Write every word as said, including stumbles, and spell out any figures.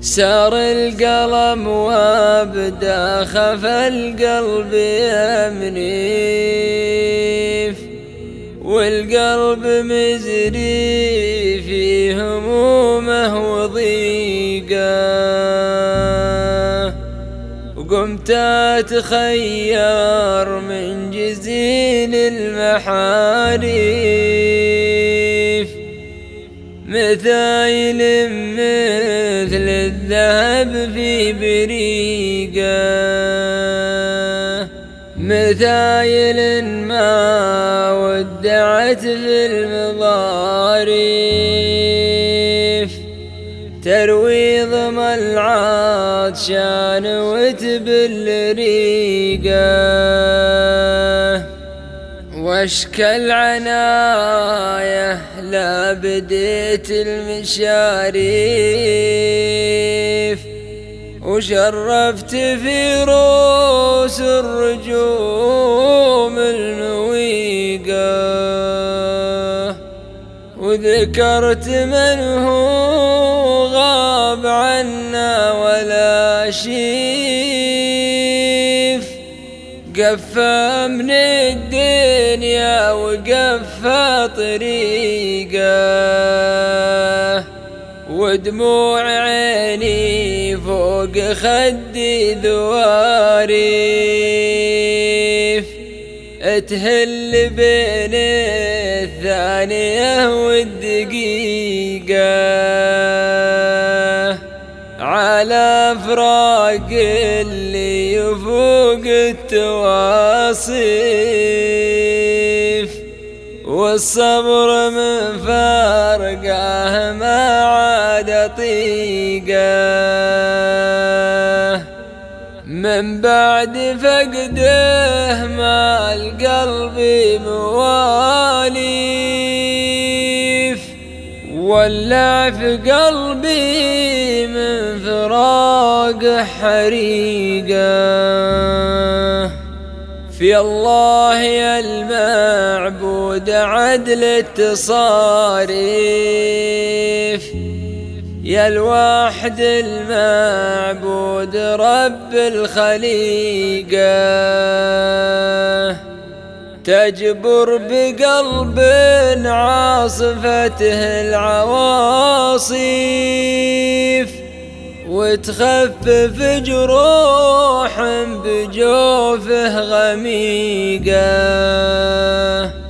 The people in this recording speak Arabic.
سار القلم وابدا خف القلب يمنيف، والقلب مزري في همومه وضيقه، وقمت اتخير من جزيل المحاريف مثايل مثل الذهب في بريقه، مثايل ما ودعت في المضاريف، تروي ظما العطشان وتبل ريقه، واشكى العناية لا بديت المشاريف، وشرفت في روس الرجوم المويقة، وذكرت من هو غاب عنا ولا شيف، قفى من الدنيا وقفى طريقه، ودموع عيني فوق خدي ذواريف، اتهل بين الثانية والدقيقة على فراق اللي يفوق التواصيف، والصبر من فارقه ما عاد طيقه، من بعد فقده ما القلب مواليف، ولع في قلبي من فراق حريقه. في الله يا المعبود عدل التصاريف، يا الواحد المعبود رب الخليقة، تجبر بقلب عاصفته العواصف، وتخفف جروح بجوفه غميقه.